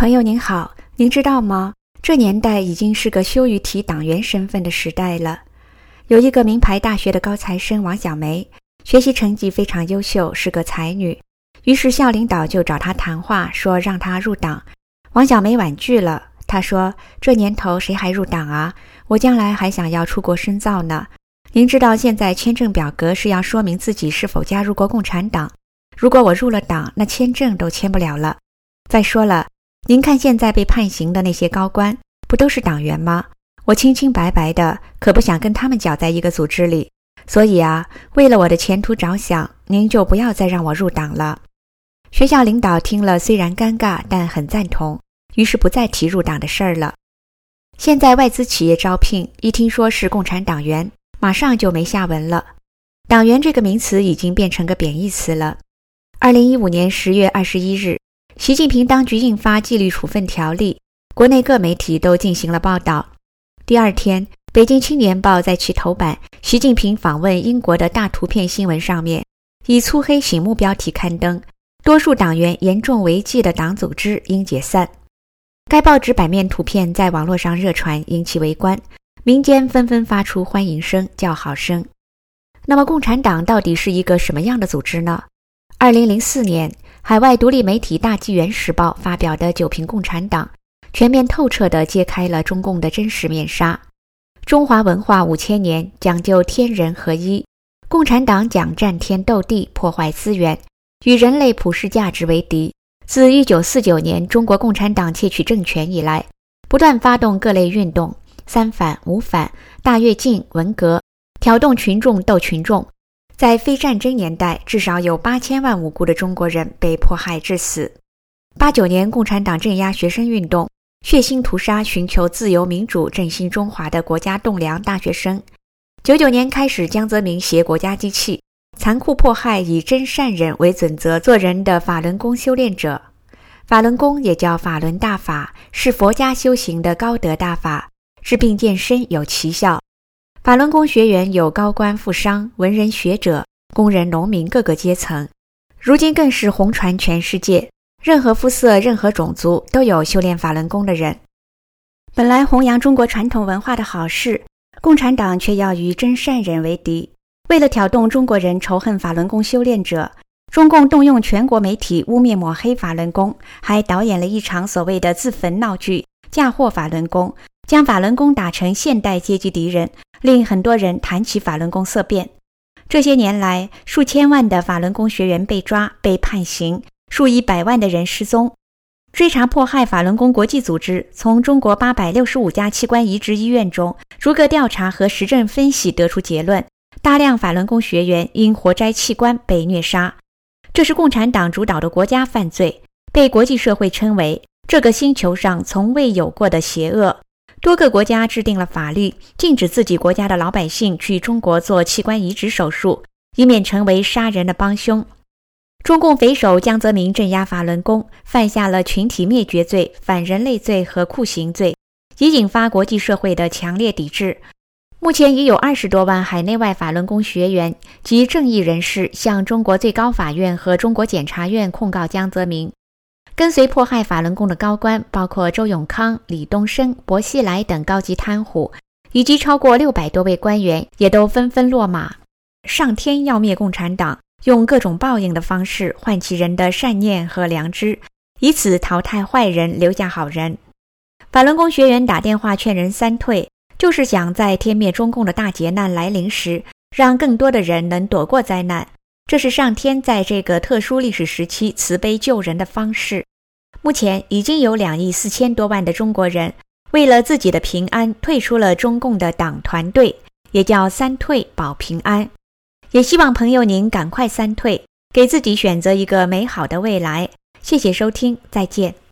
朋友您好，您知道吗？这年代已经是个羞于提党员身份的时代了。有一个名牌大学的高材生王小梅，学习成绩非常优秀，是个才女。于是校领导就找她谈话，说让她入党。王小梅婉拒了，她说：“这年头谁还入党啊？我将来还想要出国深造呢。您知道现在签证表格是要说明自己是否加入过共产党，如果我入了党，那签证都签不了了。再说了，您看现在被判刑的那些高官，不都是党员吗？我清清白白的，可不想跟他们搅在一个组织里。所以啊，为了我的前途着想，您就不要再让我入党了。”学校领导听了虽然尴尬，但很赞同，于是不再提入党的事儿了。现在外资企业招聘，一听说是共产党员，马上就没下文了。党员这个名词已经变成个贬义词了。2015年10月21日，习近平当局印发纪律处分条例，国内各媒体都进行了报道。第二天，北京青年报在其头版习近平访问英国的大图片新闻上面，以粗黑醒目标题刊登，多数党员严重违纪的党组织应解散。该报纸版面图片在网络上热传，引起围观，民间纷纷发出欢迎声、叫好声。那么共产党到底是一个什么样的组织呢？2004年，海外独立媒体大纪元时报发表的《9评共产党》，全面透彻地揭开了中共的真实面纱。中华文化5000年讲究天人合一，共产党讲战天斗地，破坏资源，与人类普世价值为敌。自1949年中国共产党窃取政权以来，不断发动各类运动，三反、五反、大跃进、文革，挑动群众斗群众。在非战争年代，至少有8000万无辜的中国人被迫害致死。89年，共产党镇压学生运动，血腥屠杀寻求自由民主振兴中华的国家栋梁大学生。99年开始，江泽民挟国家机器，残酷迫害以真善忍为准则做人的法轮功修炼者。法轮功也叫法轮大法，是佛家修行的高德大法，治病健身有奇效。法轮功学员有高官富商、文人学者、工人农民各个阶层，如今更是红传全世界，任何肤色、任何种族都有修炼法轮功的人。本来弘扬中国传统文化的好事，共产党却要与真善忍为敌。为了挑动中国人仇恨法轮功修炼者，中共动用全国媒体污蔑抹黑法轮功，还导演了一场所谓的自焚闹剧，嫁祸法轮功，将法轮功打成现代阶级敌人，令很多人谈起法轮功色变。这些年来，数千万的法轮功学员被抓、被判刑，数以百万的人失踪。追查迫害法轮功国际组织从中国865家器官移植医院中逐个调查和实证分析得出结论，大量法轮功学员因活摘器官被虐杀。这是共产党主导的国家犯罪，被国际社会称为这个星球上从未有过的邪恶。多个国家制定了法律，禁止自己国家的老百姓去中国做器官移植手术，以免成为杀人的帮凶。中共匪首江泽民镇压法轮功，犯下了群体灭绝罪、反人类罪和酷刑罪，已引发国际社会的强烈抵制。目前已有20多万海内外法轮功学员及正义人士向中国最高法院和中国检察院控告江泽民。跟随迫害法轮功的高官包括周永康、李东生、薄熙来等高级贪腐，以及超过600多位官员也都纷纷落马。上天要灭共产党，用各种报应的方式唤起人的善念和良知，以此淘汰坏人，留下好人。法轮功学员打电话劝人三退，就是想在天灭中共的大劫难来临时，让更多的人能躲过灾难。这是上天在这个特殊历史时期慈悲救人的方式。目前已经有2亿4千多万的中国人为了自己的平安退出了中共的党团队，也叫三退保平安。也希望朋友您赶快三退，给自己选择一个美好的未来。谢谢收听，再见。